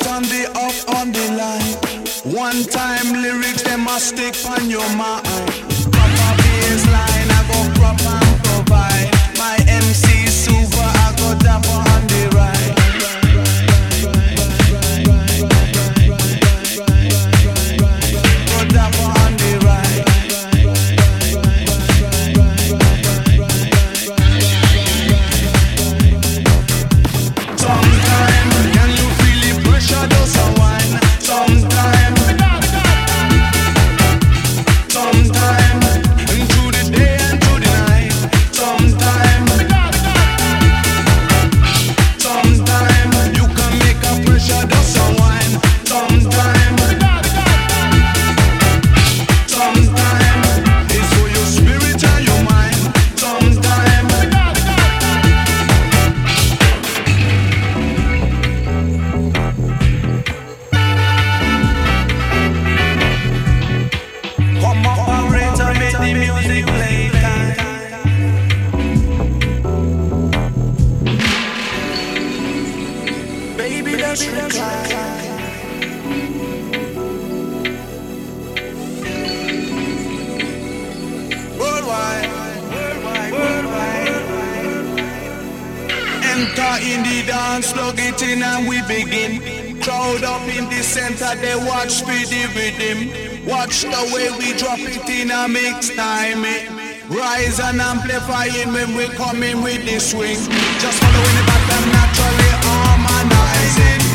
on the up on the line. One time lyrics, them must stick on your mind. Proper baseline, I go crop and provide. My MC super, I go dapper on the ride. Go dapper on the ride. Sometimes, can you feel the pressure does unwind? Sometimes, through the day and through the night. Sometimes, you can make a pressure does unwind. Sometimes, it's for your spirit and your mind. Sometimes. Come operator, make the music play. Baby, let's recline. Worldwide. Enter in the dance, plug it in and we begin. Crowd up in the center, they watch for the rhythm. Watch the way we drop it in a mix time. Rise and amplifying when we come in with the swing. Just following the back and naturally harmonizing.